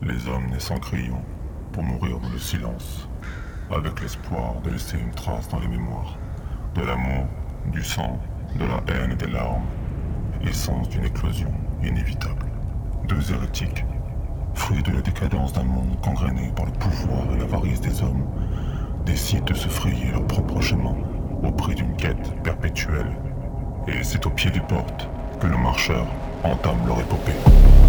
Les hommes naissent en criant pour mourir dans le silence, avec l'espoir de laisser une trace dans les mémoires, de l'amour, du sang, de la haine et des larmes, essence d'une éclosion inévitable. Deux hérétiques, fruits de la décadence d'un monde gangréné par le pouvoir et l'avarice des hommes, décident de se frayer leur propre chemin au prix d'une quête perpétuelle. Et c'est au pied des portes que le marcheur entame leur épopée.